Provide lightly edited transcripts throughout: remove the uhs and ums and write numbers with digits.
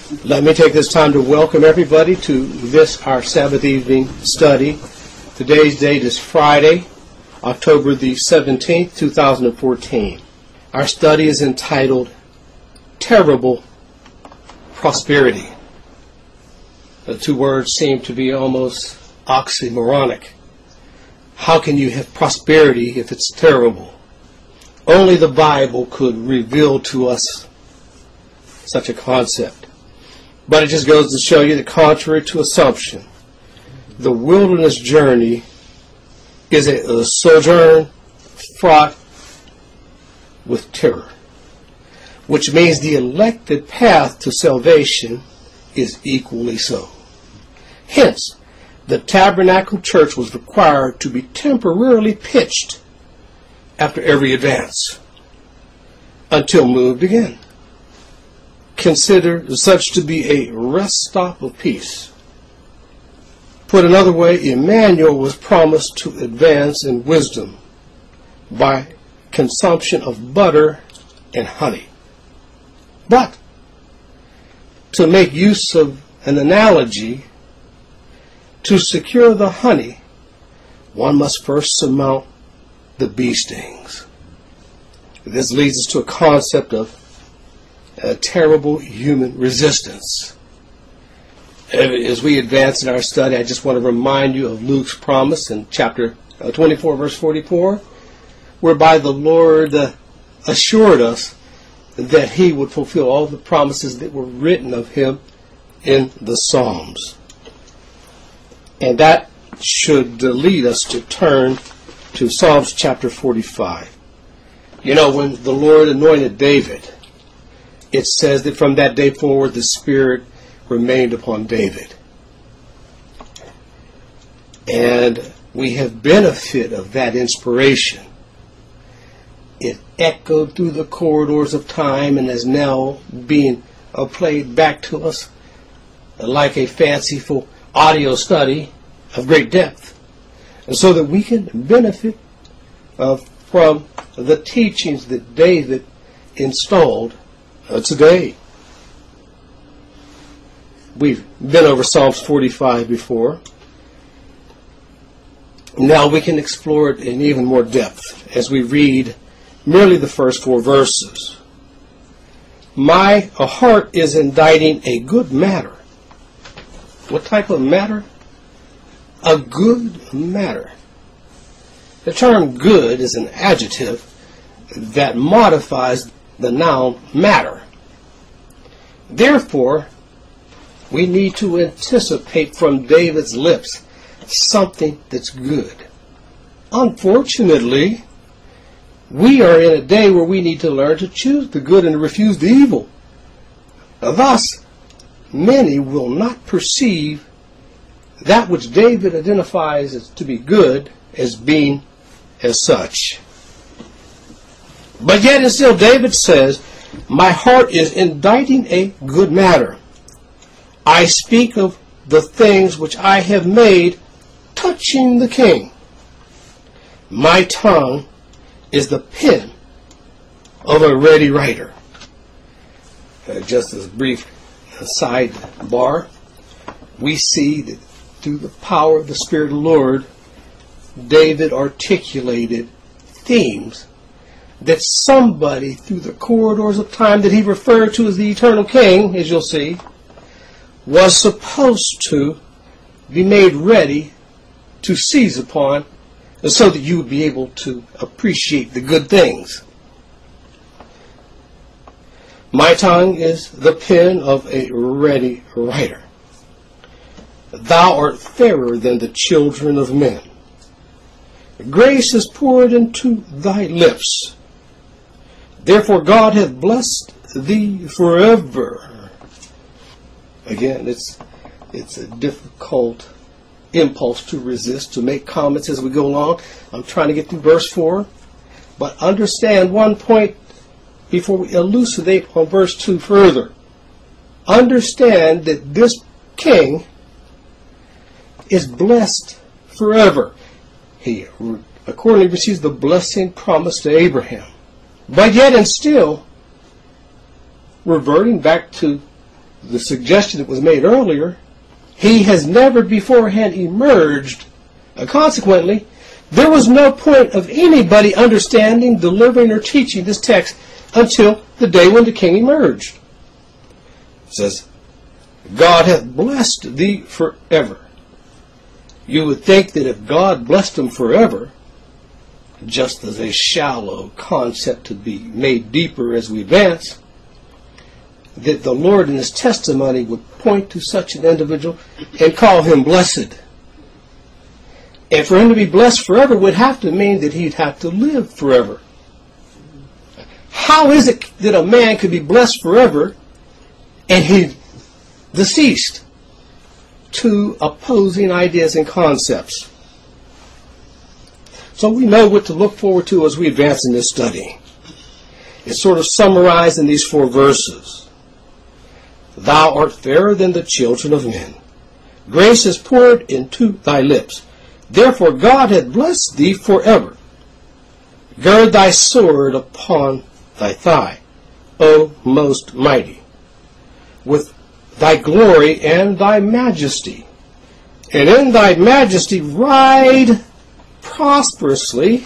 Let me take this time to welcome everybody to this, our Sabbath evening study. Today's date is Friday, October the 17th, 2014. Our study is entitled, Terrible Prosperity. The two words seem to be almost oxymoronic. How can you have prosperity if it's terrible? Only the Bible could reveal to us such a concept. But it just goes to show you that contrary to assumption, the wilderness journey is a sojourn fraught with terror, which means the elected path to salvation is equally so. Hence, the tabernacle church was required to be temporarily pitched after every advance until moved again. Consider such to be a rest stop of peace. Put another way, Emmanuel was promised to advance in wisdom by consumption of butter and honey. But, to make use of an analogy, to secure the honey, one must first surmount the bee stings. This leads us to a concept of a terrible human resistance. As we advance in our study, I just want to remind you of Luke's promise in chapter 24, verse 44, whereby the Lord assured us that He would fulfill all the promises that were written of Him in the Psalms. And that should lead us to turn to Psalms chapter 45. You know, when the Lord anointed David, it says that from that day forward the Spirit remained upon David. And we have benefit of that inspiration. It echoed through the corridors of time and is now being played back to us like a fanciful audio study of great depth. And so that we can benefit from the teachings that David installed today. We've been over Psalms 45 before. Now we can explore it in even more depth as we read merely the first 4 verses. My heart is inditing a good matter. What type of matter? A good matter. The term good is an adjective that modifies the noun matter. Therefore, we need to anticipate from David's lips something that's good. Unfortunately, we are in a day where we need to learn to choose the good and to refuse the evil. Thus, many will not perceive that which David identifies as to be good as being as such. But yet and still David says, my heart is inditing a good matter. I speak of the things which I have made touching the king. My tongue is the pen of a ready writer. Just as a brief sidebar, we see that through the power of the Spirit of the Lord, David articulated themes that somebody through the corridors of time that he referred to as the eternal king, as you'll see, was supposed to be made ready to seize upon so that you would be able to appreciate the good things. My tongue is the pen of a ready writer. Thou art fairer than the children of men. Grace is poured into thy lips. Therefore God hath blessed thee forever. Again, it's a difficult impulse to resist, to make comments as we go along. I'm trying to get through verse 4. But understand one point before we elucidate on verse 2 further. Understand that this king is blessed forever. He accordingly receives the blessing promised to Abraham. But yet and still, reverting back to the suggestion that was made earlier, he has never beforehand emerged. Consequently, there was no point of anybody understanding, delivering, or teaching this text until the day when the king emerged. It says, God hath blessed thee forever. You would think that if God blessed him forever, just as a shallow concept to be made deeper as we advance, that the Lord in his testimony would point to such an individual and call him blessed. And for him to be blessed forever would have to mean that he'd have to live forever. How is it that a man could be blessed forever and he's deceased? Two opposing ideas and concepts. So we know what to look forward to as we advance in this study. It's sort of summarized in these 4 verses. Thou art fairer than the children of men. Grace is poured into thy lips. Therefore God hath blessed thee forever. Gird thy sword upon thy thigh, O most mighty, with thy glory and thy majesty. And in thy majesty ride prosperously.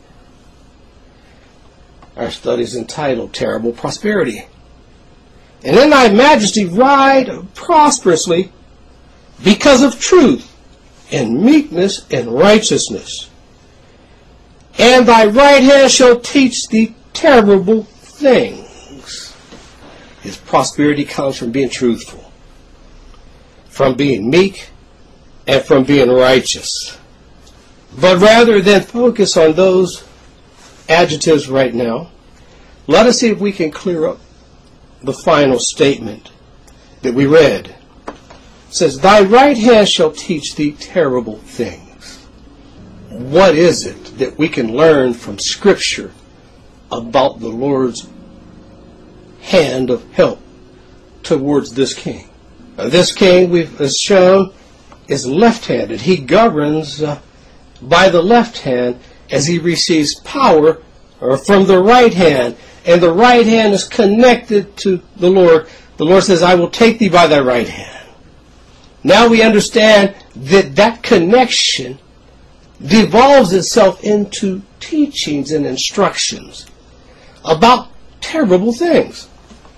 Our study is entitled Terrible Prosperity. And in thy majesty ride prosperously because of truth and meekness and righteousness. And thy right hand shall teach thee terrible things. His prosperity comes from being truthful, from being meek, and from being righteous. But rather than focus on those adjectives right now, let us see if we can clear up the final statement that we read. It says, thy right hand shall teach thee terrible things. What is it that we can learn from Scripture about the Lord's hand of help towards this king? This king, we've shown, is left-handed. He governs by the left hand as he receives power from the right hand. And the right hand is connected to the Lord. The Lord says, I will take thee by thy right hand. Now we understand that that connection devolves itself into teachings and instructions about terrible things.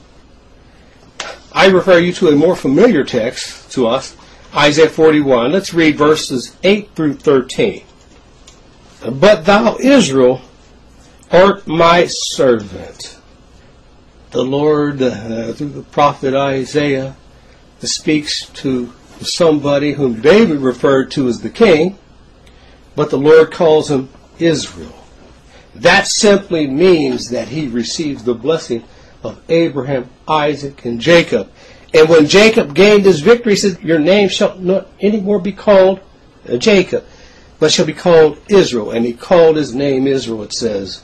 I refer you to a more familiar text to us, Isaiah 41. Let's read verses 8 through 13. But thou, Israel, art my servant. The Lord, through the prophet Isaiah, speaks to somebody whom David referred to as the king, but the Lord calls him Israel. That simply means that he receives the blessing of Abraham, Isaac, and Jacob. And when Jacob gained his victory, he said, your name shall not anymore be called Jacob, but shall be called Israel. And he called his name Israel, it says.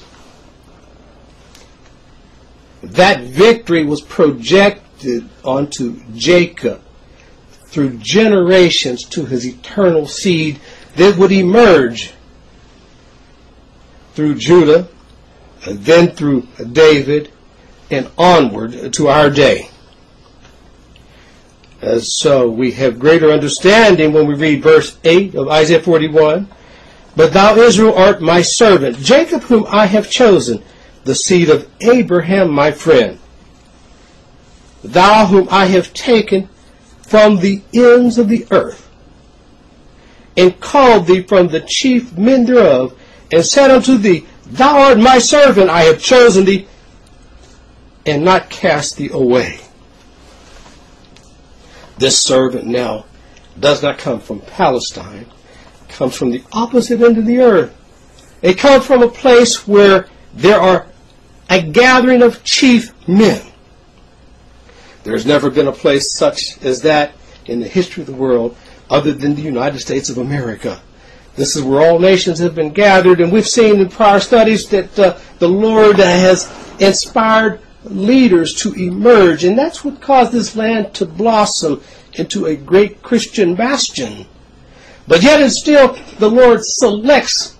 That victory was projected onto Jacob through generations to his eternal seed that would emerge through Judah, and then through David, and onward to our day. So we have greater understanding when we read verse 8 of Isaiah 41. But thou, Israel, art my servant, Jacob whom I have chosen, the seed of Abraham my friend. Thou whom I have taken from the ends of the earth, and called thee from the chief men thereof, and said unto thee, thou art my servant, I have chosen thee, and not cast thee away. This servant now does not come from Palestine. It comes from the opposite end of the earth. It comes from a place where there are a gathering of chief men. There's never been a place such as that in the history of the world other than the United States of America. This is where all nations have been gathered, and we've seen in prior studies that the Lord has inspired leaders to emerge, and that's what caused this land to blossom into a great Christian bastion. But yet and still, the Lord selects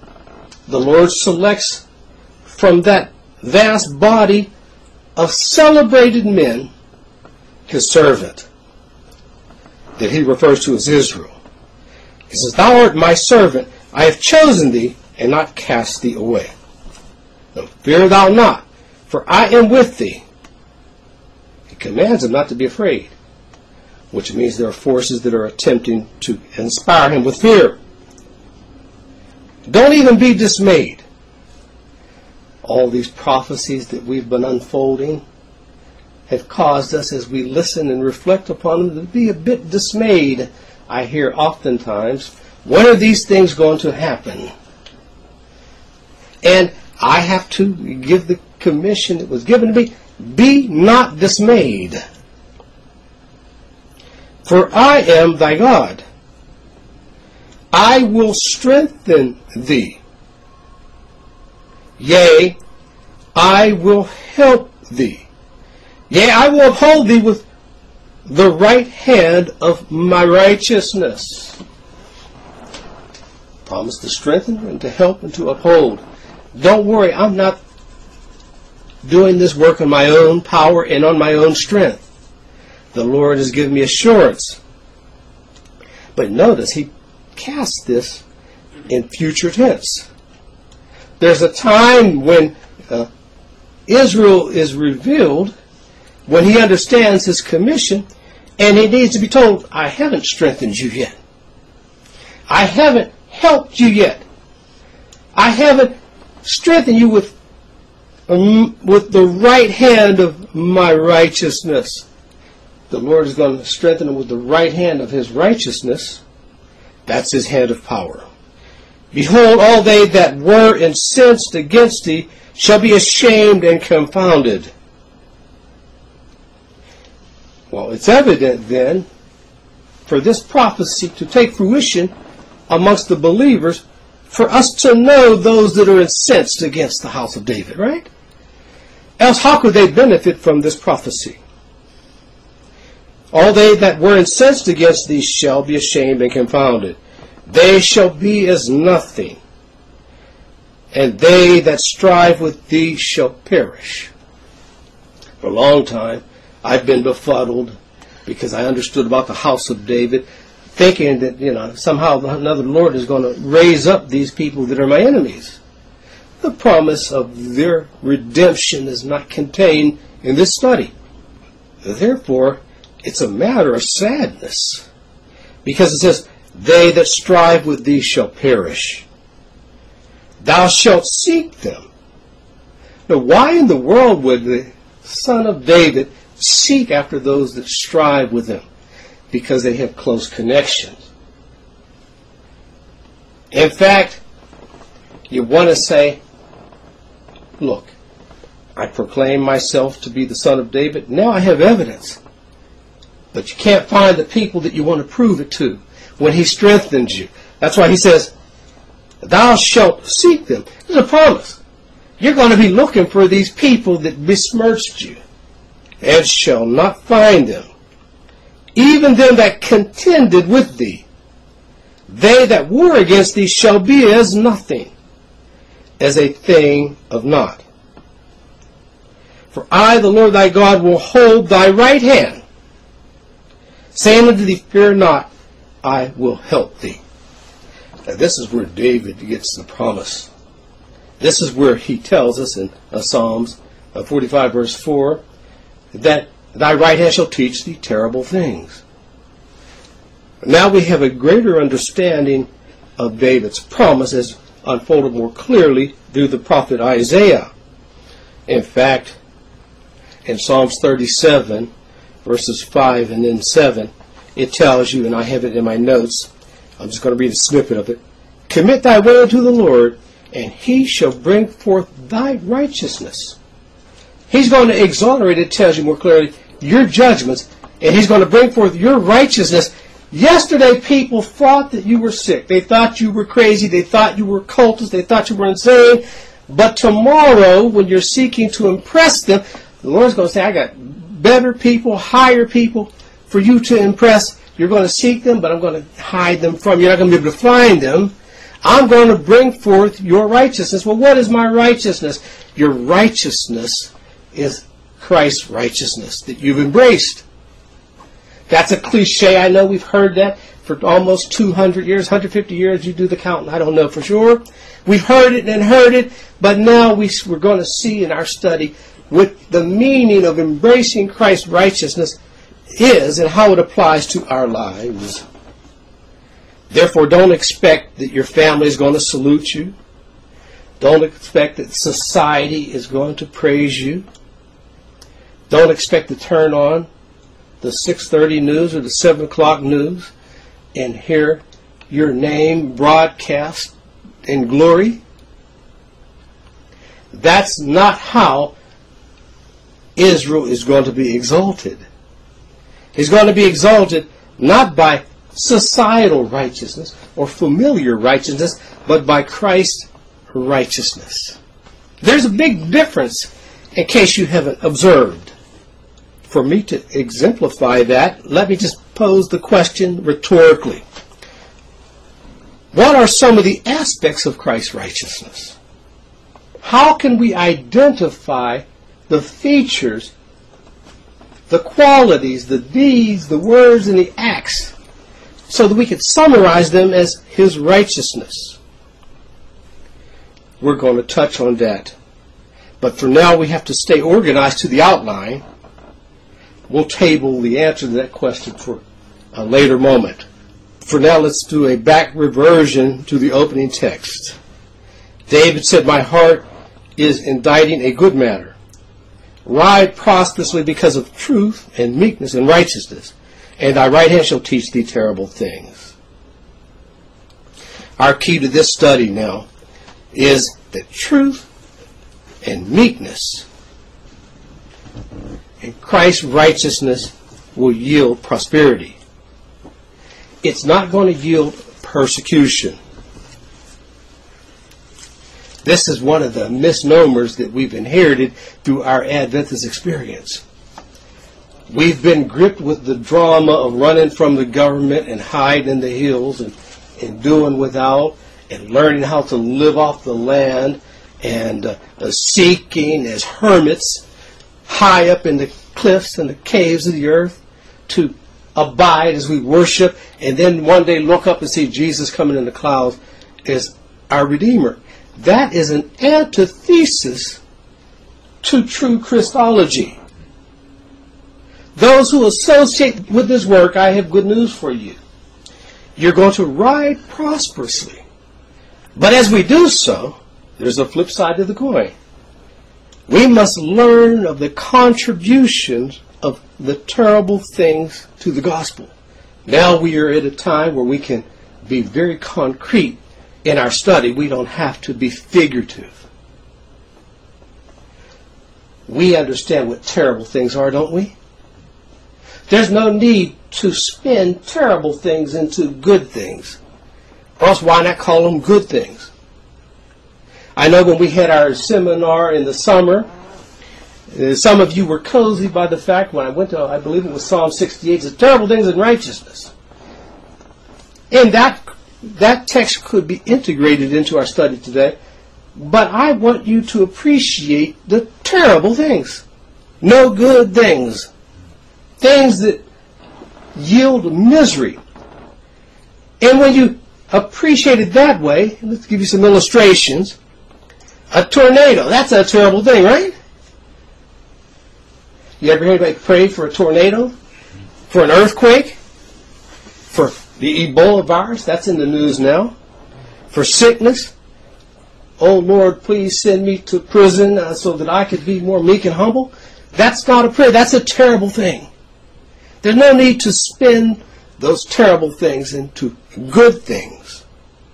from that vast body of celebrated men his servant, that he refers to as Israel. He says, thou art my servant, I have chosen thee, and not cast thee away. No, fear thou not, for I am with thee. He commands him not to be afraid, which means there are forces that are attempting to inspire him with fear. Don't even be dismayed. All these prophecies that we've been unfolding have caused us, as we listen and reflect upon them, to be a bit dismayed. I hear oftentimes, when are these things going to happen? And I have to give the commission that was given to me, be not dismayed. For I am thy God. I will strengthen thee. Yea, I will help thee. Yea, I will uphold thee with the right hand of my righteousness. Promise to strengthen and to help and to uphold. Don't worry, I'm not doing this work on my own power and on my own strength. The Lord has given me assurance. But notice, he casts this in future tense. There's a time when Israel is revealed, when he understands his commission, and he needs to be told, I haven't strengthened you yet. I haven't helped you yet. I haven't strengthened you with the right hand of my righteousness. The Lord is going to strengthen him with the right hand of his righteousness. That's his hand of power. Behold, all they that were incensed against thee shall be ashamed and confounded. Well, it's evident then, for this prophecy to take fruition amongst the believers, for us to know those that are incensed against the house of David, right? Else how could they benefit from this prophecy? All they that were incensed against thee shall be ashamed and confounded. They shall be as nothing, and they that strive with thee shall perish. For a long time, I've been befuddled because I understood about the house of David, thinking that, somehow another Lord is going to raise up these people that are my enemies. The promise of their redemption is not contained in this study. Therefore, it's a matter of sadness, because it says, they that strive with thee shall perish. Thou shalt seek them. Now, why in the world would the son of David seek after those that strive with him? Because they have close connections. In fact, you want to say, look, I proclaim myself to be the son of David. Now I have evidence. But you can't find the people that you want to prove it to when he strengthens you. That's why he says, thou shalt seek them. There's a promise. You're going to be looking for these people that besmirched you, and shall not find them. Even them that contended with thee, they that war against thee shall be as nothing, as a thing of naught. For I, the Lord thy God, will hold thy right hand, saying unto thee, fear not, I will help thee. Now this is where David gets the promise. This is where he tells us in Psalms 45 verse 4, that thy right hand shall teach thee terrible things. Now we have a greater understanding of David's promise as unfolded more clearly through the prophet Isaiah. In fact, in Psalms 37, verses 5 and then 7, it tells you, and I have it in my notes, I'm just going to read a snippet of it. Commit thy way unto the Lord, and he shall bring forth thy righteousness. He's going to exonerate, it tells you more clearly, your judgments, and he's going to bring forth your righteousness. Yesterday, people thought that you were sick. They thought you were crazy. They thought you were cultist. They thought you were insane. But tomorrow, when you're seeking to impress them, the Lord's going to say, I got better people, higher people for you to impress. You're going to seek them, but I'm going to hide them from you. You're not going to be able to find them. I'm going to bring forth your righteousness. Well, what is my righteousness? Your righteousness is Christ's righteousness that you've embraced. That's a cliche. I know we've heard that for almost 200 years, 150 years. You do the counting. I don't know for sure. We've heard it and heard it, but now we're going to see in our study what the meaning of embracing Christ's righteousness is and how it applies to our lives. Therefore, don't expect that your family is going to salute you. Don't expect that society is going to praise you. Don't expect to turn on the 6:30 news or the 7 o'clock news and hear your name broadcast in glory. That's not how Israel is going to be exalted. He's going to be exalted not by societal righteousness or familiar righteousness, but by Christ's righteousness. There's a big difference, in case you haven't observed. For me to exemplify that, let me just pose the question rhetorically. What are some of the aspects of Christ's righteousness? How can we identify the features, the qualities, the deeds, the words, and the acts, so that we can summarize them as His righteousness? We're going to touch on that. But for now, we have to stay organized to the outline. We'll table the answer to that question for a later moment. For now, let's do a back reversion to the opening text. David said, "My heart is inditing a good matter. Ride prosperously because of truth and meekness and righteousness, and thy right hand shall teach thee terrible things." Our key to this study now is that truth and meekness and Christ's righteousness will yield prosperity. It's not going to yield persecution. This is one of the misnomers that we've inherited through our Adventist experience. We've been gripped with the drama of running from the government and hiding in the hills and doing without and learning how to live off the land and seeking as hermits high up in the cliffs and the caves of the earth to abide as we worship, and then one day look up and see Jesus coming in the clouds as our Redeemer. That is an antithesis to true Christology. Those who associate with this work, I have good news for you. You're going to ride prosperously. But as we do so, there's a flip side to the coin. We must learn of the contributions of the terrible things to the gospel. Now we are at a time where we can be very concrete in our study. We don't have to be figurative. We understand what terrible things are, don't we? There's no need to spin terrible things into good things. Or else why not call them good things? I know when we had our seminar in the summer, some of you were cozy by the fact when I went to, I believe it was Psalm 68, it's terrible things in righteousness. And that text could be integrated into our study today. But I want you to appreciate the terrible things. No good things. Things that yield misery. And when you appreciate it that way, let's give you some illustrations. A tornado, that's a terrible thing, right? You ever hear anybody pray for a tornado? For an earthquake? For the Ebola virus? That's in the news now. For sickness? Oh Lord, please send me to prison so that I could be more meek and humble. That's not a prayer. That's a terrible thing. There's no need to spin those terrible things into good things.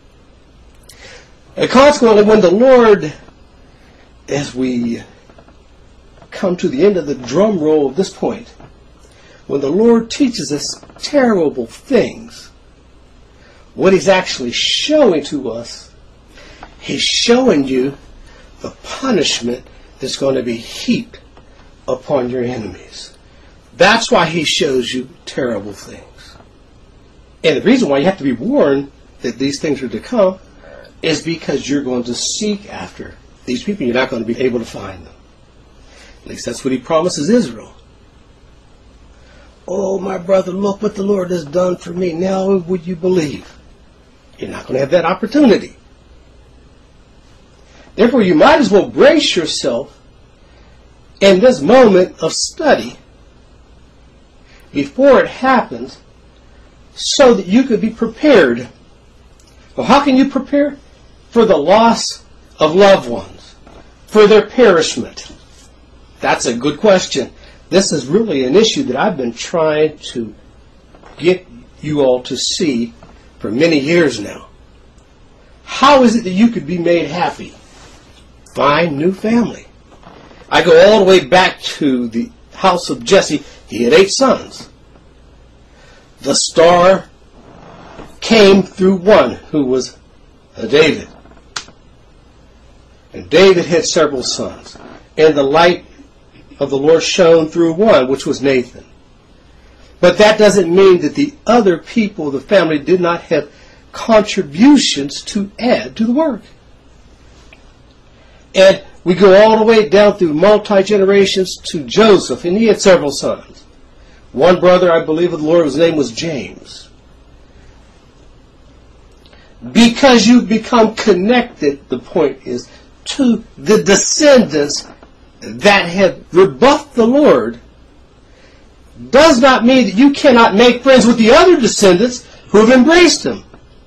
And consequently, when the Lord, as we come to the end of the drum roll of this point, when the Lord teaches us terrible things, what He's actually showing to us, He's showing you the punishment that's going to be heaped upon your enemies. That's why He shows you terrible things. And the reason why you have to be warned that these things are to come is because you're going to seek after these people. You're not going to be able to find them. At least that's what He promises Israel. oh, my brother, look what the Lord has done for me. Now would you believe? You're not going to have that opportunity. Therefore, you might as well brace yourself in this moment of study before it happens so that you could be prepared. Well, how can you prepare? For the loss of loved ones, for their perishment. That's a good question. This is really an issue that I've been trying to get you all to see for many years now. How is it that you could be made happy? Find new family. I go all the way back to the house of Jesse. He had 8 sons. The star came through one who was David. And David had several sons. And the light of the Lord shone through one, which was Nathan. But that doesn't mean that the other people of the family did not have contributions to add to the work. And we go all the way down through multi-generations to Joseph, and he had several sons. One brother, I believe, of the Lord, his name was James. Because you become connected, the point is, to the descendants that have rebuffed the Lord, does not mean that you cannot make friends with the other descendants who have embraced him.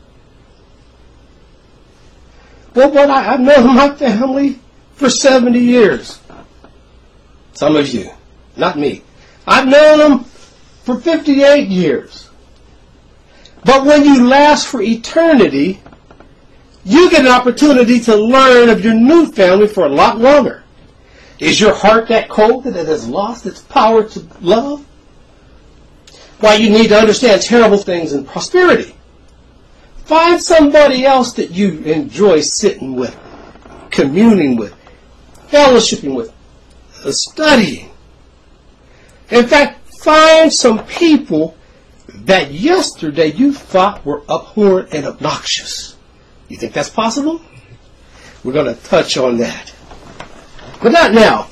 Well, I've known my family for 70 years. Some of you, not me. I've known them for 58 years. But when you last for eternity, you get an opportunity to learn of your new family for a lot longer. Is your heart that cold that it has lost its power to love? Why, you need to understand terrible things in prosperity. Find somebody else that you enjoy sitting with, communing with, fellowshipping with, studying. In fact, find some people that yesterday you thought were abhorrent and obnoxious. You think that's possible? We're going to touch on that. But not now.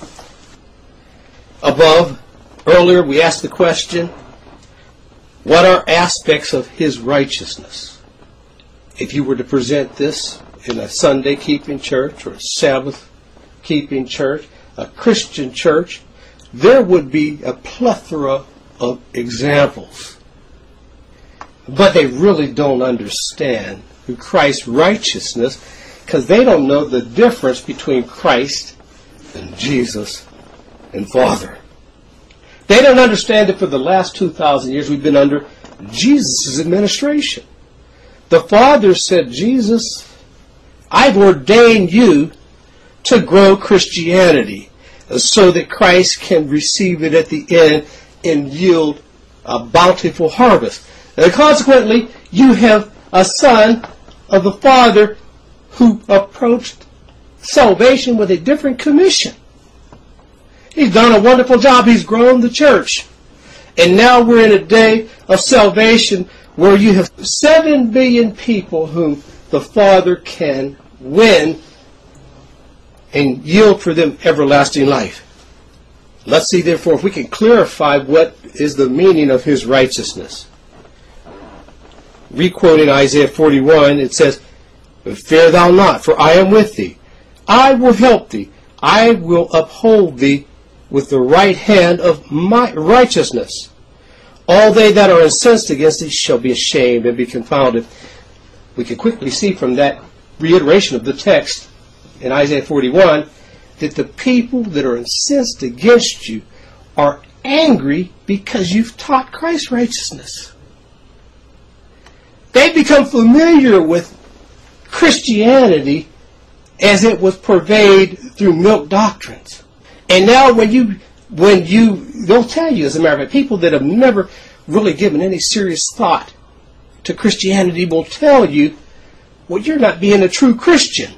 Earlier we asked the question, what are aspects of his righteousness? If you were to present this in a Sunday-keeping church or a Sabbath-keeping church, a Christian church, there would be a plethora of examples. But they really don't understand Christ's righteousness because they don't know the difference between Christ and Jesus and Father. They don't understand that for the last 2,000 years we've been under Jesus' administration. The Father said, Jesus, I've ordained you to grow Christianity so that Christ can receive it at the end and yield a bountiful harvest. And consequently, you have a son of the Father who approached salvation with a different commission. He's done a wonderful job. He's grown the church. And now we're in a day of salvation where you have 7 billion people whom the Father can win and yield for them everlasting life. Let's see, therefore, if we can clarify what is the meaning of his righteousness. Requoting Isaiah 41, it says, Fear thou not, for I am with thee. I will help thee. I will uphold thee with the right hand of my righteousness. All they that are incensed against thee shall be ashamed and be confounded. We can quickly see from that reiteration of the text in Isaiah 41 that the people that are incensed against you are angry because you've taught Christ's righteousness. They've become familiar with Christianity as it was purveyed through milk doctrines. And now they'll tell you, as a matter of fact, people that have never really given any serious thought to Christianity will tell you, well, you're not being a true Christian.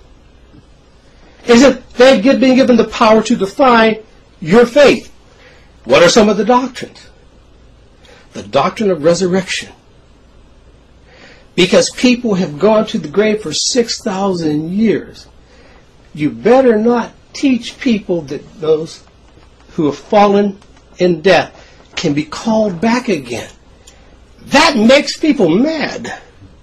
As if they've been given the power to define your faith. What are some of the doctrines? The doctrine of resurrection. Because people have gone to the grave for 6,000 years. You better not teach people that those who have fallen in death can be called back again. That makes people mad.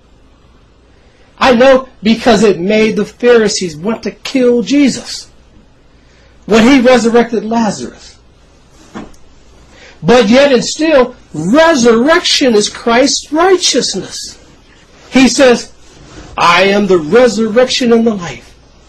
I know, because it made the Pharisees want to kill Jesus when he resurrected Lazarus. But yet and still, resurrection is Christ's righteousness. He says, I am the resurrection and the life.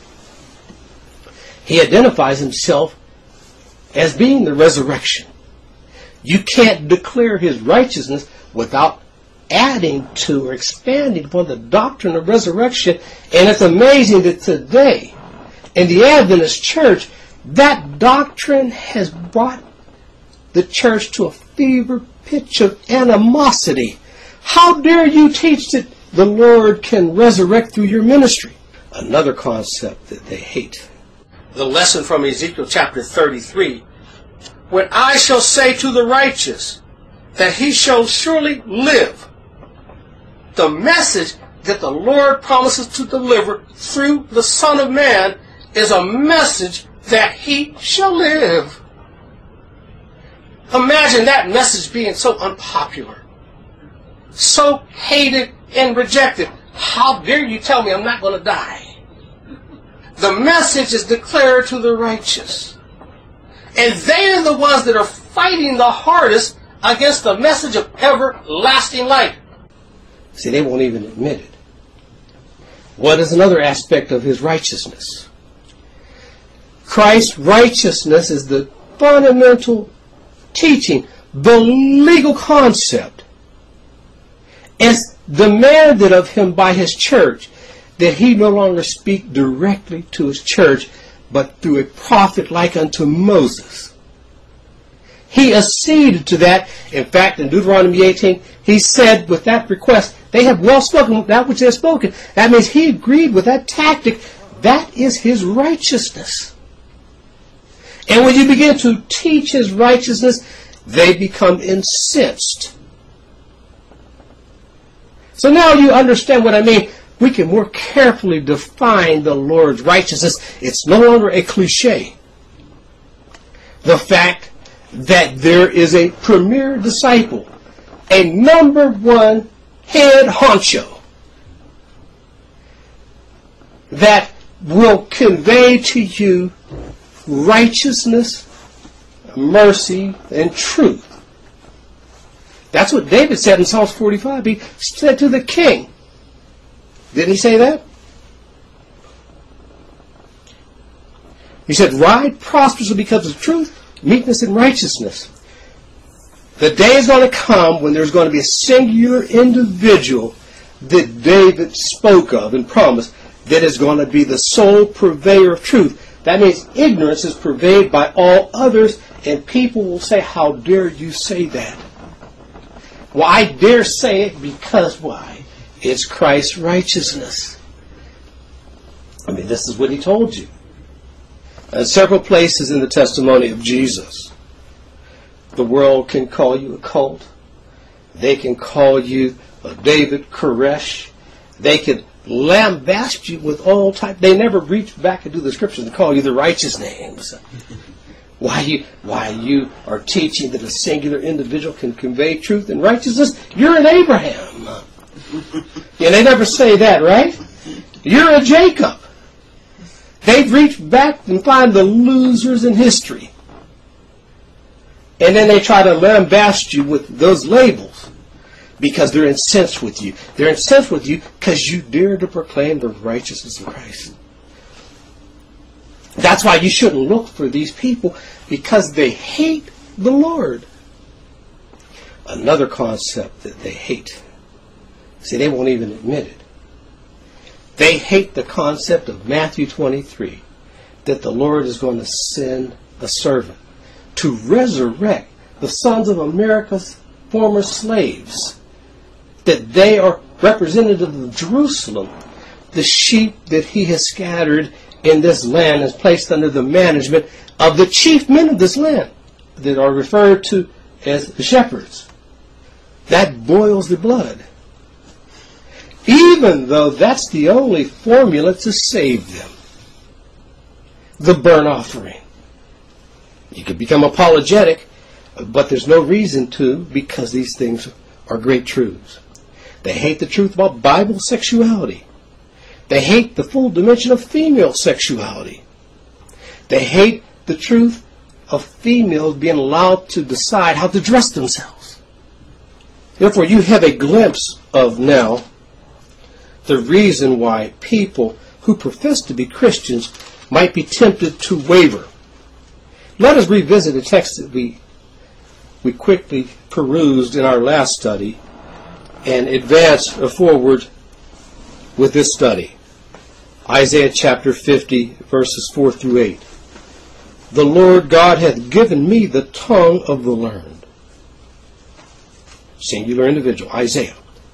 He identifies himself as being the resurrection. You can't declare his righteousness without adding to or expanding upon the doctrine of resurrection. And it's amazing that today, in the Adventist church, that doctrine has brought the church to a fever pitch of animosity. How dare you teach that the Lord can resurrect through your ministry? Another concept that they hate. The lesson from Ezekiel chapter 33. When I shall say to the righteous that he shall surely live. The message that the Lord promises to deliver through the Son of Man is a message that he shall live. Imagine that message being so unpopular, so hated and rejected. How dare you tell me I'm not going to die? The message is declared to the righteous. And they are the ones that are fighting the hardest against the message of everlasting life. See, they won't even admit it. What is another aspect of his righteousness? Christ's righteousness is the fundamental teaching, the legal concept, is demanded of him by his church, that he no longer speak directly to his church, but through a prophet like unto Moses. He acceded to that. In fact, in Deuteronomy 18, he said with that request, they have well spoken that which they have spoken. That means he agreed with that tactic. That is his righteousness. And when you begin to teach his righteousness, they become incensed. So now you understand what I mean. We can more carefully define the Lord's righteousness. It's no longer a cliche. The fact that there is a premier disciple, a number one head honcho, that will convey to you righteousness, mercy, and truth. That's what David said in Psalms 45. He said to the king. Didn't he say that? He said, ride prosperously because of truth, meekness, and righteousness. The day is going to come when there's going to be a singular individual that David spoke of and promised that is going to be the sole purveyor of truth. That means ignorance is pervaded by all others, and people will say, how dare you say that? Well, I dare say it because why? It's Christ's righteousness. I mean, this is what he told you. In several places in the testimony of Jesus, the world can call you a cult. They can call you a David Koresh. They can lambast you with all type. They never reach back into the scriptures and call you the righteous names. Why you are teaching that a singular individual can convey truth and righteousness? You're an Abraham. Yeah, they never say that, right? You're a Jacob. They've reached back and find the losers in history. And then they try to lambast you with those labels because they're incensed with you. They're incensed with you because you dare to proclaim the righteousness of Christ. That's why you shouldn't look for these people, because they hate the Lord. Another concept that they hate. See, they won't even admit it. They hate the concept of Matthew 23, that the Lord is going to send a servant to resurrect the sons of America's former slaves, that they are representatives of Jerusalem, the sheep that he has scattered in this land is placed under the management of the chief men of this land that are referred to as the shepherds. That boils the blood. Even though that's the only formula to save them. The burnt offering. You could become apologetic But there's no reason to, because these things are great truths. They hate the truth about Bible sexuality. They hate the full dimension of female sexuality. They hate the truth of females being allowed to decide how to dress themselves. Therefore, you have a glimpse of now the reason why people who profess to be Christians might be tempted to waver. Let us revisit a text that we quickly perused in our last study and advance forward with this study. Isaiah chapter 50, verses 4 through 8. The Lord God hath given me the tongue of the learned. Singular individual, Isaiah.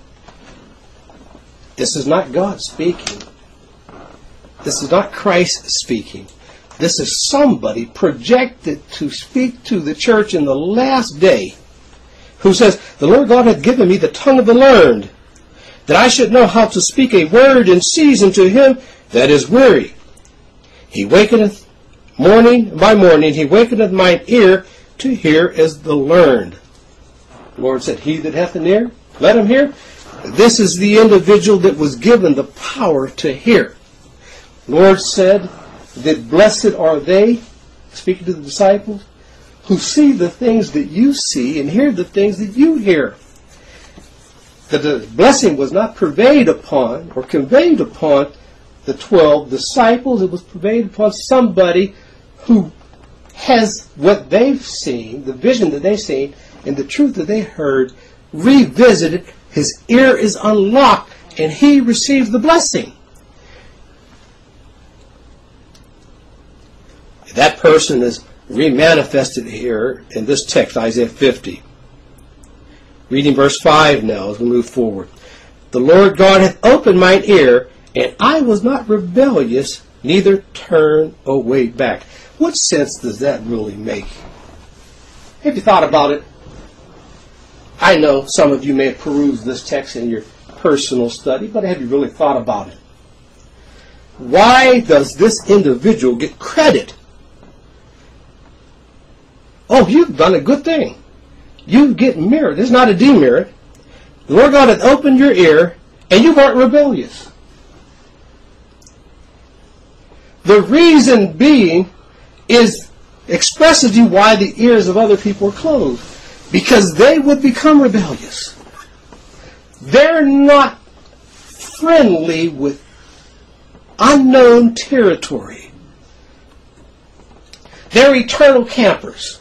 This is not God speaking. This is not Christ speaking. This is somebody projected to speak to the church in the last day, who says, the Lord God hath given me the tongue of the learned, that I should know how to speak a word in season to him that is weary. He wakeneth morning by morning, he wakeneth mine ear to hear as the learned. The Lord said, he that hath an ear, let him hear. This is the individual that was given the power to hear. The Lord said that blessed are they, speaking to the disciples, who see the things that you see and hear the things that you hear. That the blessing was not conveyed upon the 12 disciples. It was conveyed upon somebody who has what they've seen, the vision that they've seen, and the truth that they heard, revisited. His ear is unlocked, and he receives the blessing. That person is remanifested here in this text, Isaiah 50. Reading verse 5 now as we move forward. The Lord God hath opened mine ear, and I was not rebellious, neither turned away back. What sense does that really make? Have you thought about it? I know some of you may have perused this text in your personal study, but have you really thought about it? Why does this individual get credit? Oh, you've done a good thing. You get merit. It's not a demerit. The Lord God hath opened your ear, and you weren't rebellious. The reason being expresses to you why the ears of other people are closed. Because they would become rebellious. They're not friendly with unknown territory. They're eternal campers.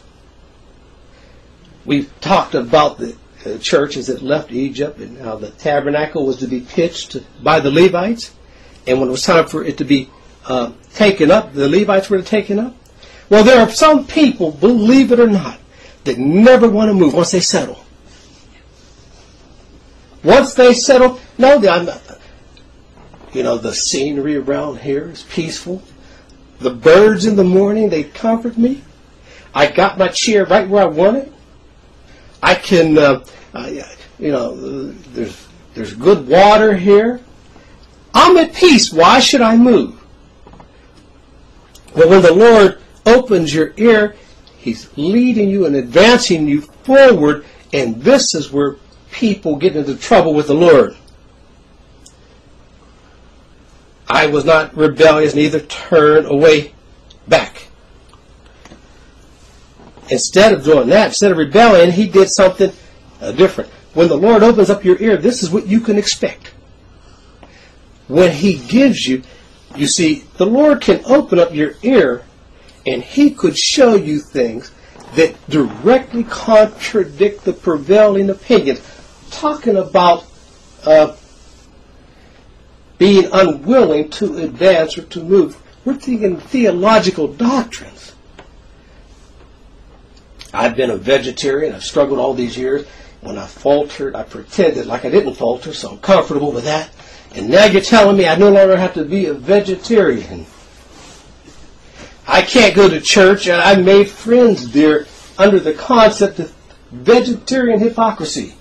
We've talked about the churches that left Egypt and how the tabernacle was to be pitched by the Levites. And when it was time for it to be taken up, the Levites were taken up. Well, there are some people, believe it or not, that never want to move once they settle. Once they settle, no, I'm not. The scenery around here is peaceful. The birds in the morning, they comfort me. I got my chair right where I want it. I can, there's good water here. I'm at peace. Why should I move? But when the Lord opens your ear, He's leading you and advancing you forward, and this is where people get into trouble with the Lord. I was not rebellious, neither turned away back. Instead of doing that, instead of rebelling, he did something different. When the Lord opens up your ear, this is what you can expect. When He gives you, you see, the Lord can open up your ear, and He could show you things that directly contradict the prevailing opinions. Talking about being unwilling to advance or to move. We're thinking theological doctrines. I've been a vegetarian. I've struggled all these years. When I faltered, I pretended like I didn't falter, so I'm comfortable with that. And now you're telling me I no longer have to be a vegetarian. I can't go to church, and I made friends there under the concept of vegetarian hypocrisy.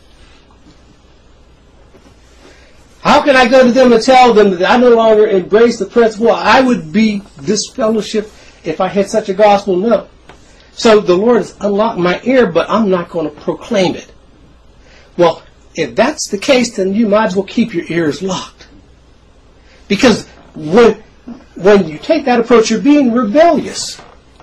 How can I go to them and tell them that I no longer embrace the principle? I would be disfellowship if I had such a gospel. No. So the Lord has unlocked my ear, but I'm not going to proclaim it. Well, if that's the case, then you might as well keep your ears locked. Because when you take that approach, you're being rebellious.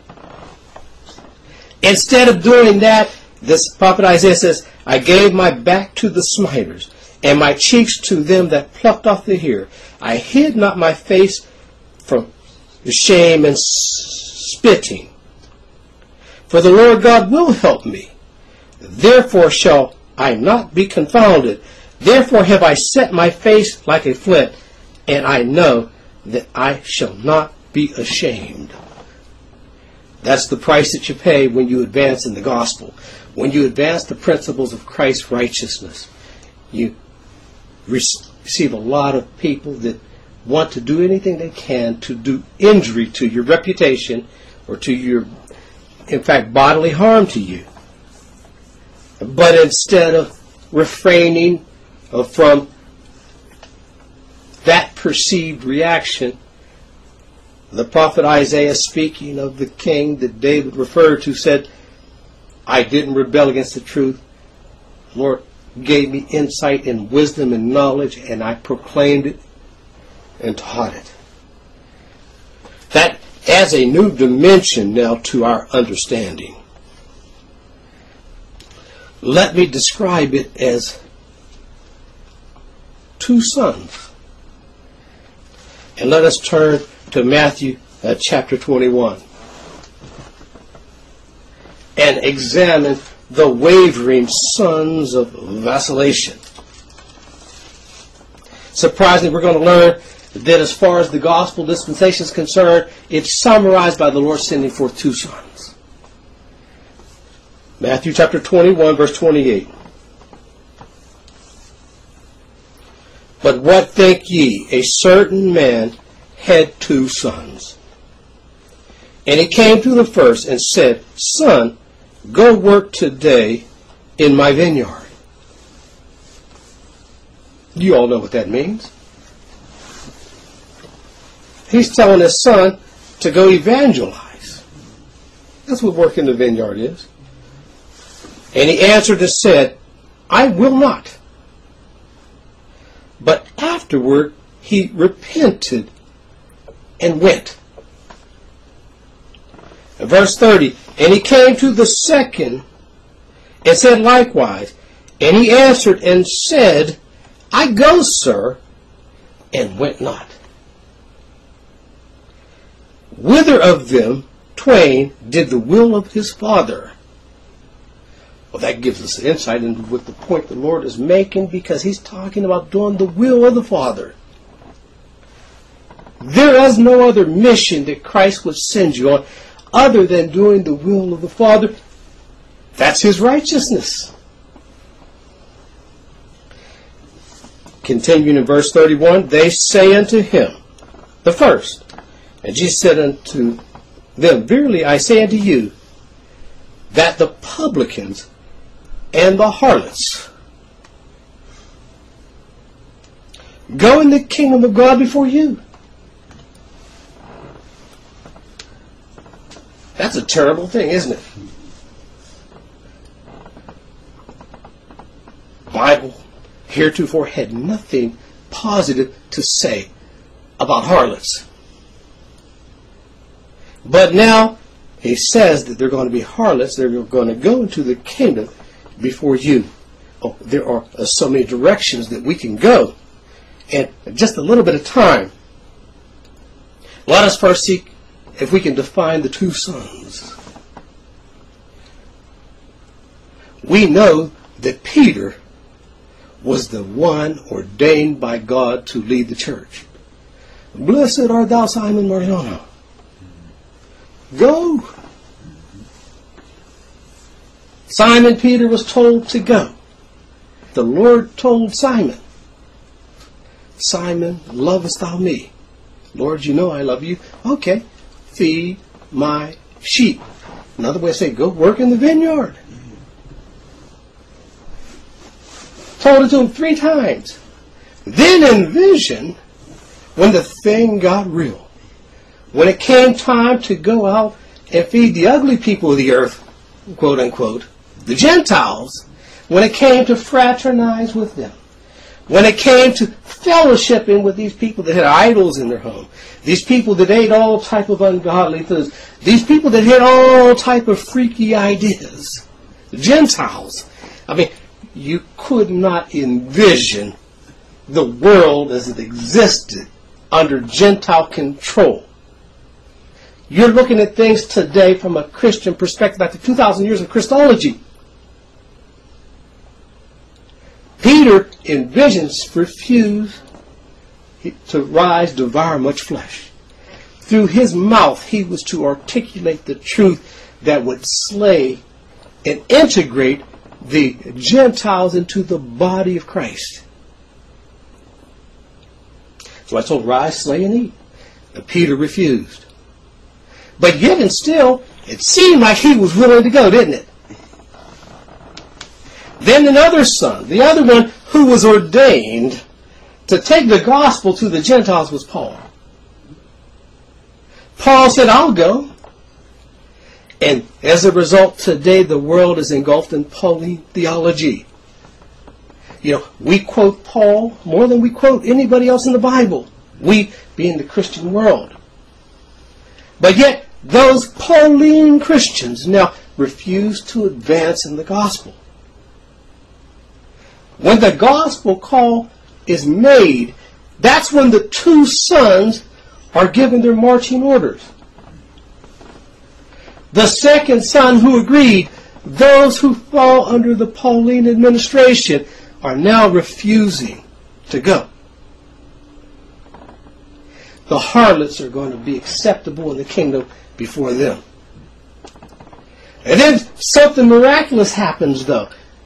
Instead of doing that, this prophet Isaiah says, I gave my back to the smiters, and my cheeks to them that plucked off the hair. I hid not my face from the shame and spitting. For the Lord God will help me. Therefore shall I not be confounded. Therefore have I set my face like a flint, and I know that I shall not be ashamed. That's the price that you pay when you advance in the gospel. When you advance the principles of Christ's righteousness, you receive a lot of people that want to do anything they can to do injury to your reputation or to your, in fact, bodily harm to you. But instead of refraining from that perceived reaction, the prophet Isaiah, speaking of the king that David referred to, said, I didn't rebel against the truth. The Lord gave me insight and wisdom and knowledge, and I proclaimed it and taught it. That adds a new dimension now to our understanding. Let me describe it as two sons. And let us turn to Matthew chapter 21 and examine the wavering sons of vacillation. Surprisingly, we're going to learn that as far as the gospel dispensation is concerned, it's summarized by the Lord sending forth two sons. Matthew chapter 21, verse 28. But what think ye? A certain man had two sons. And he came to the first and said, Son, go work today in my vineyard. You all know what that means. He's telling his son to go evangelize. That's what work in the vineyard is. And he answered and said, I will not. But afterward he repented and went. Verse 30, and he came to the second and said likewise. And he answered and said, I go, sir, and went not. Whither of them twain did the will of his father? Well, that gives us insight into what the point the Lord is making, because he's talking about doing the will of the Father. There is no other mission that Christ would send you on other than doing the will of the Father. That's his righteousness. Continuing in verse 31, they say unto him, the first, and Jesus said unto them, Verily I say unto you, that the publicans and the harlots go in the kingdom of God before you. That's a terrible thing, isn't it? The Bible heretofore had nothing positive to say about harlots. But now he says that they're going to be harlots. They're going to go into the kingdom before you. Oh, there are so many directions that we can go. And just a little bit of time. Let us first see if we can define the two sons. We know that Peter was the one ordained by God to lead the church. Blessed art thou, Simon Barjona. Go. Simon Peter was told to go. The Lord told Simon, Simon, lovest thou me? Lord, you know I love you. Okay, feed my sheep. Another way to say, go work in the vineyard. Told it to him 3 times. Then in vision, when the thing got real, when it came time to go out and feed the ugly people of the earth, quote unquote, the Gentiles, when it came to fraternize with them, when it came to fellowshipping with these people that had idols in their home, these people that ate all type of ungodly foods, these people that had all type of freaky ideas, the Gentiles. I mean, you could not envision the world as it existed under Gentile control. You're looking at things today from a Christian perspective after 2,000 years of Christology. Peter in visions refused to rise, devour much flesh. Through his mouth, he was to articulate the truth that would slay and integrate the Gentiles into the body of Christ. So I told, rise, slay, and eat. And Peter refused. But yet and still, it seemed like he was willing to go, didn't it? Then another son, the other one who was ordained to take the gospel to the Gentiles, was Paul. Paul said, I'll go. And as a result, today the world is engulfed in Pauline theology. You know, we quote Paul more than we quote anybody else in the Bible. We being the Christian world. But yet, those Pauline Christians now refuse to advance in the gospel. When the gospel call is made, that's when the two sons are given their marching orders. The second son who agreed, those who fall under the Pauline administration, are now refusing to go. The harlots are going to be acceptable in the kingdom before them. And then something miraculous happens, though.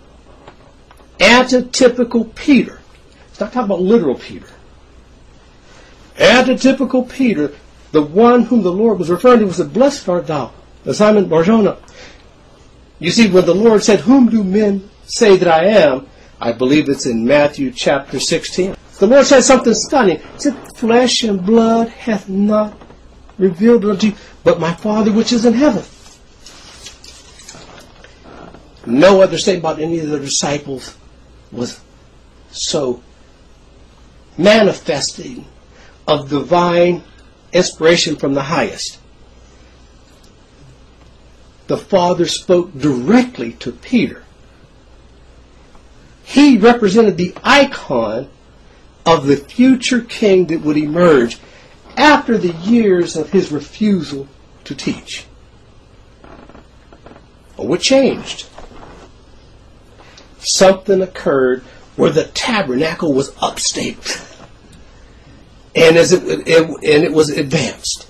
Antitypical Peter. It's not talking about literal Peter. Antitypical Peter, the one whom the Lord was referring to, was the blessed art thou, Simon Barjona. You see, when the Lord said, whom do men say that I am? I believe it's in Matthew chapter 16. The Lord said something stunning. He said, flesh and blood hath not revealed unto you, but my Father which is in heaven. No other statement about any of the disciples was so manifesting of divine inspiration from the highest. The Father spoke directly to Peter. He represented the icon of the future king that would emerge after the years of his refusal to teach. But what changed? Something occurred where the tabernacle was upstaked, and it was advanced.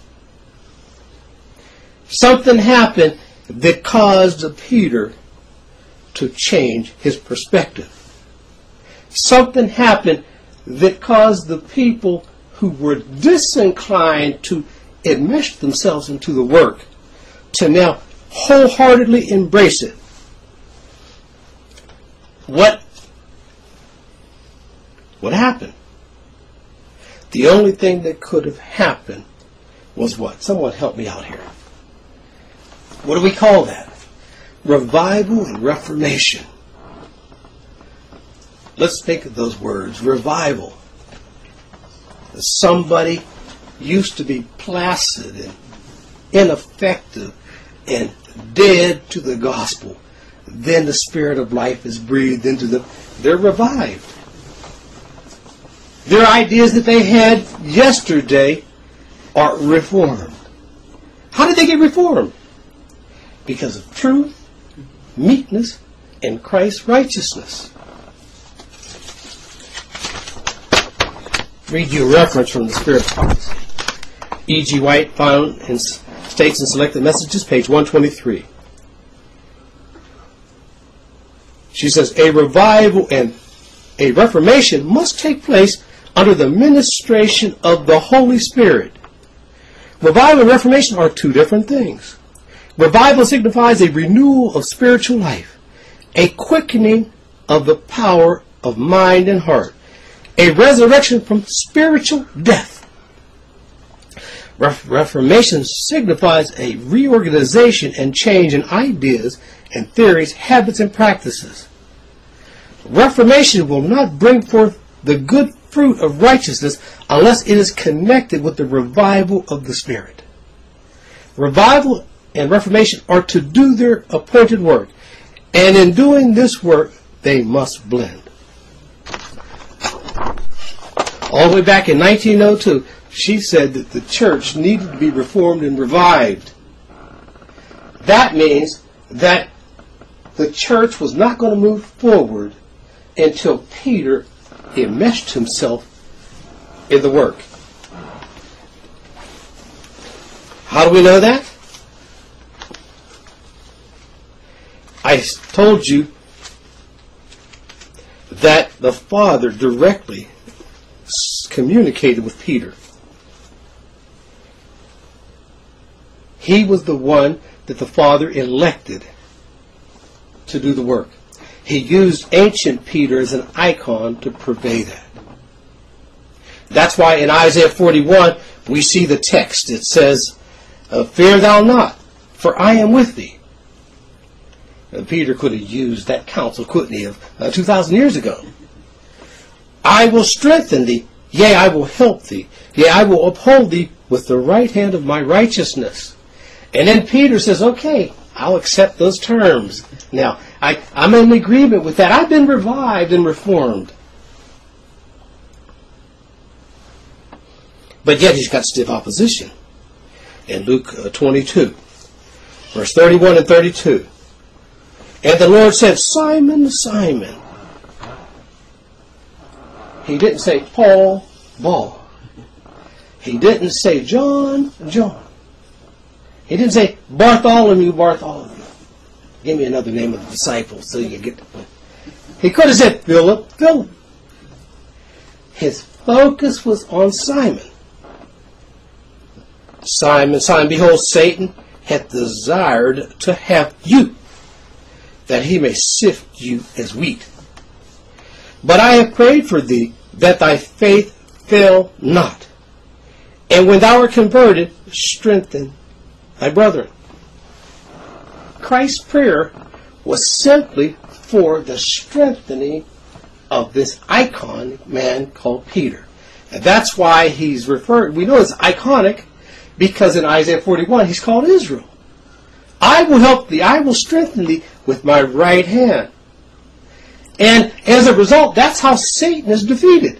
Something happened that caused Peter to change his perspective. Something happened that caused the people who were disinclined to enmesh themselves into the work to now wholeheartedly embrace it. What happened? The only thing that could have happened was what? Someone help me out here. What do we call that? Revival and reformation. Let's think of those words. Revival. Somebody used to be placid and ineffective and dead to the gospel. Then the spirit of life is breathed into them. They're revived. Their ideas that they had yesterday are reformed. How did they get reformed? Because of truth, meekness, and Christ's righteousness. Read you a reference from the Spirit of Prophecy. E.G. White found in States and Selected Messages, page 123. She says, a revival and a reformation must take place under the ministration of the Holy Spirit. Revival and reformation are two different things. Revival signifies a renewal of spiritual life, a quickening of the power of mind and heart, a resurrection from spiritual death. Reformation signifies a reorganization and change in ideas and theories, habits, and practices. Reformation will not bring forth the good fruit of righteousness unless it is connected with the revival of the Spirit. Revival and Reformation are to do their appointed work, and in doing this work, they must blend. All the way back in 1902, she said that the church needed to be reformed and revived. That means that the church was not going to move forward until Peter enmeshed himself in the work. How do we know that? I told you that the Father directly communicated with Peter. He was the one that the Father elected to do the work. He used ancient Peter as an icon to purvey that. That's why in Isaiah 41 we see the text. It says, "Fear thou not, for I am with thee." Peter could have used that counsel, couldn't he, of 2,000 years ago. "I will strengthen thee, yea, I will help thee, yea, I will uphold thee with the right hand of my righteousness." And then Peter says, okay, I'll accept those terms. Now, I'm in agreement with that. I've been revived and reformed. But yet he's got stiff opposition. In Luke 22, verse 31 and 32. "And the Lord said, Simon, Simon." He didn't say Paul, Paul. He didn't say John, John. He didn't say Bartholomew, Bartholomew. Give me another name of the disciples so you get the point. He could have said Philip, Philip. His focus was on Simon. Simon, Simon, behold, Satan hath desired to have you, that he may sift you as wheat. But I have prayed for thee, that thy faith fail not. And when thou art converted, strengthen thy brethren. Christ's prayer was simply for the strengthening of this icon man called Peter. And that's why he's referred, we know it's iconic, because in Isaiah 41 he's called Israel. "I will help thee, I will strengthen thee with my right hand." And as a result, that's how Satan is defeated.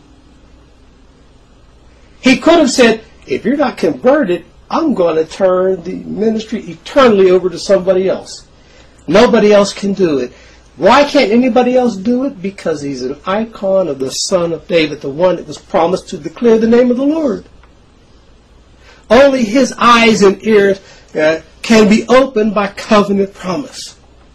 He could have said, if you're not converted, I'm going to turn the ministry eternally over to somebody else. Nobody else can do it. Why can't anybody else do it? Because he's an icon of the Son of David, the one that was promised to declare the name of the Lord. Only his eyes and ears can be opened by covenant promise.